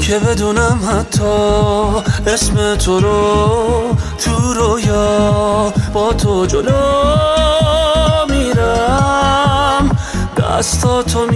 که بدونم حتی اسم تو رو تو رویا با تو جلو میرم، دستاتو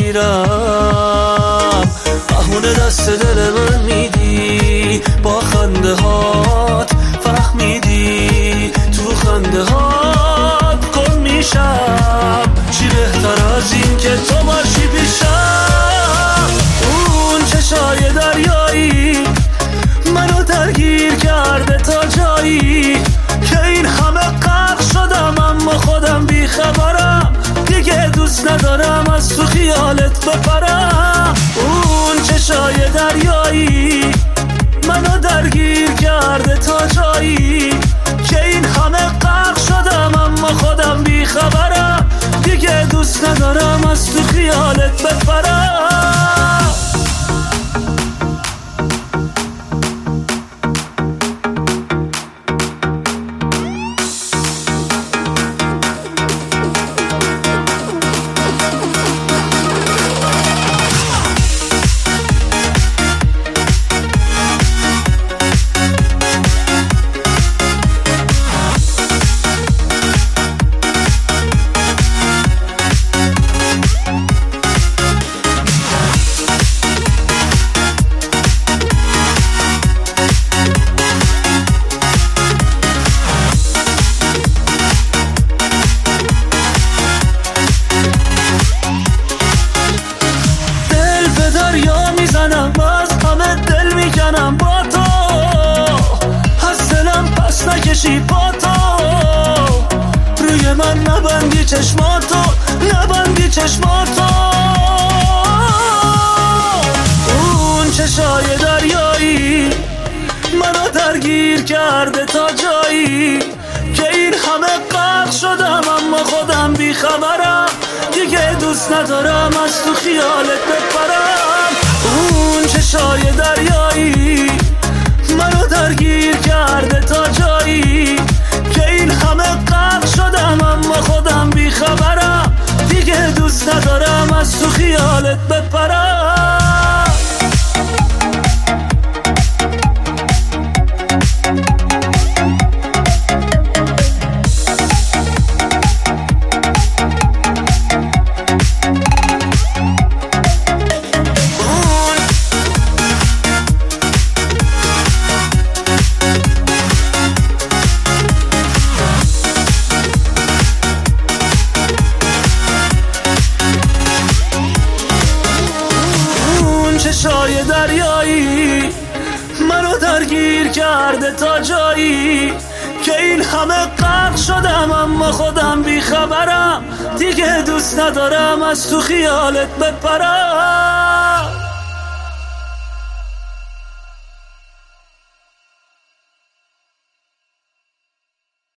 میگیرم، بهونه دست دل من میدی، با خنده هات فهمیدی، تو خنده هات گم میشم، چی بهتر از این که تو باشی پیشم. اون چشای دریایی منو درگیر کرده تا جایی که این همه غرق شدم، اما خودم بیخبرم، دیگه دوست ندارم از تو خیالت بپرم. اون چشای دریایی منو درگیر کرده تا جایی که این همه غرق شدم، اما خودم بیخبرم، دیگه دوست ندارم از تو خیالت بپرم. باز همه دل میکنم با تو، از دلم پس نکشی با تو، روی من نبندی چشماتو، نبندی چشماتو. اون چشای دریایی منو درگیر کرده تا جایی که این همه غرق شدم، اما خودم بیخبرم، دیگه دوست ندارم از تو خیالت بپرم. اون چشای دریایی منو درگیر کرده تا جایی که این همه غرق شدم، اما خودم بیخبرم، دیگه دوست ندارم از تو خیالت بپرم. چشای دریایی منو درگیر کرده تا جایی که این همه غرق شدم، اما خودم بیخبرم، دیگه دوست ندارم از تو خیالت بپرم.